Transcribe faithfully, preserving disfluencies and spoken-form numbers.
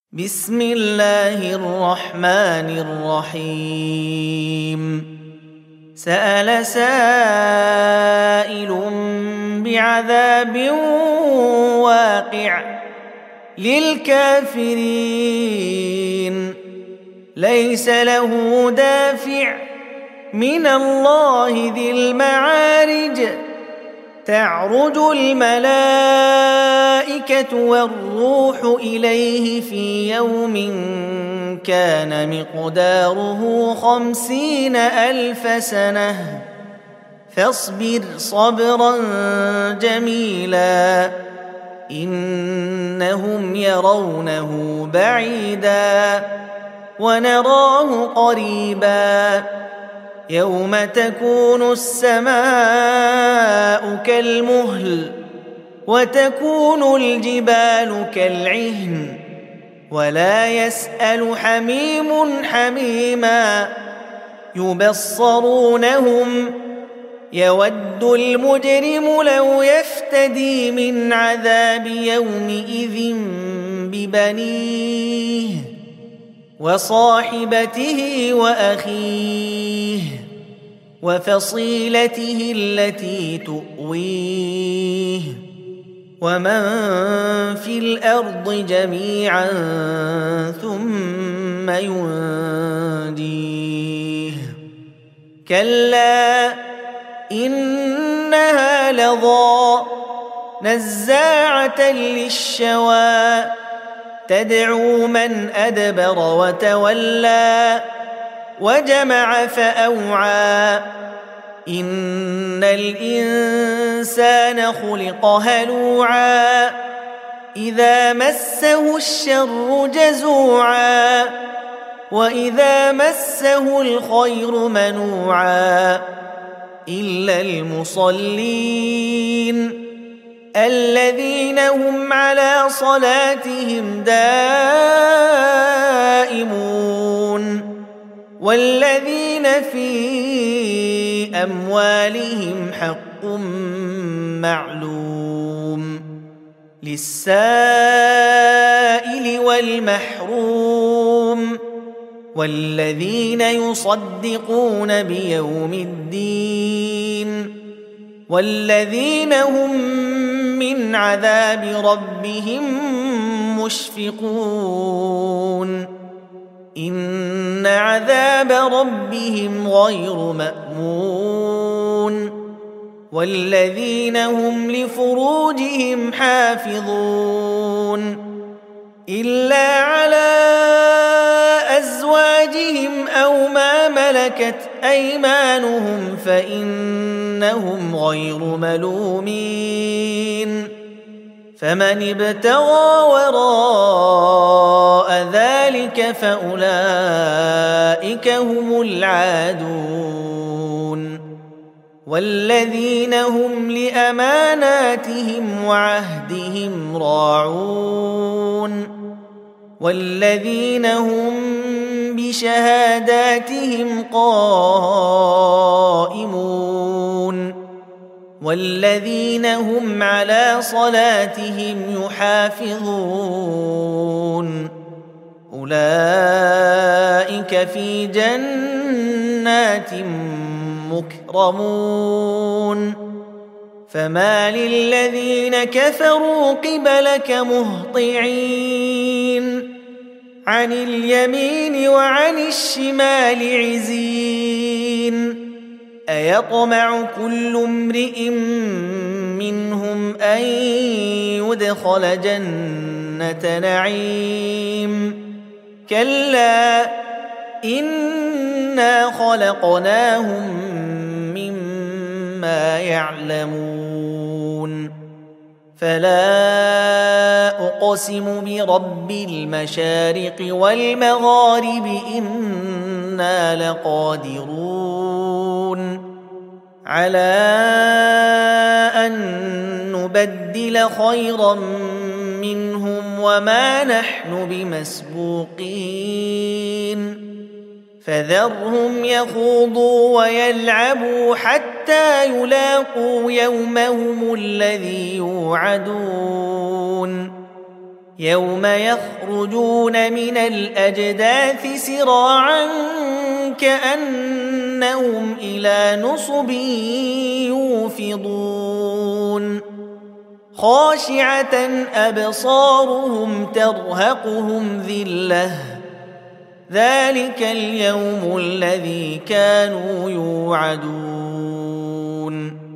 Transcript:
بسم الله الرحمن الرحيم سأل سائل بعذاب واقع للكافرين ليس له دافع من الله ذي المعارج تعرج الملائكة والروح إليه في يوم كان مقداره خمسين ألف سنة فاصبر صبرا جميلا إنهم يرونه بعيدا ونراه قريبا يوم تكون السماء كالمهل وتكون الجبال كالعهن ولا يسأل حميم حميما يبصرونهم يود المجرم لو يفتدي من عذاب يومئذ ببنيه وصاحبته وأخيه وفصيلته التي تؤويه ومن في الأرض جميعا ثم ينجيه كلا إنها لظى نزاعة للشوى تدعو من أدبر وتولى وجمع فأوعى إن الإنسان خلق هلوعا إذا مسه الشر جزوعا وإذا مسه الخير منوعا إلا المصلين الذين هم على صلاتهم دائمون والذين في أموالهم حق معلوم للسائل والمحروم والذين يصدقون بيوم الدين والذين هم من عذاب ربهم مشفقون إن عذاب ربهم غير مأمون والذين هم لفروجهم حافظون إلا على أزواجهم أو ما ملكت أيمانهم فإنهم غير ملومين فمن ابتغى وراء ذلك فأولئك هم العادون والذين هم لأماناتهم وعهدهم راعون والذين هم بشهاداتهم قائمون والذين هم على صلاتهم يحافظون أولئك في جنات مكرمون فما للذين كفروا قبلك مهطعين عن اليمين وعن الشمال عزين أيطمع كل امرئ منهم أن يدخل جنة نعيم كلا إنا خلقناهم مما يعلمون فلا أقسم برب المشارق والمغارب إنا لقادرون على أن نبدل خيرا منهم وما نحن بمسبوقين فذرهم يخوضوا ويلعبوا حتى يلاقوا يومهم الذي يوعدون يوم يخرجون من الأجداث سراعا كأنهم إلى نصب يوفضون خاشعة أبصارهم ترهقهم ذلة ذلك اليوم الذي كانوا يوعدون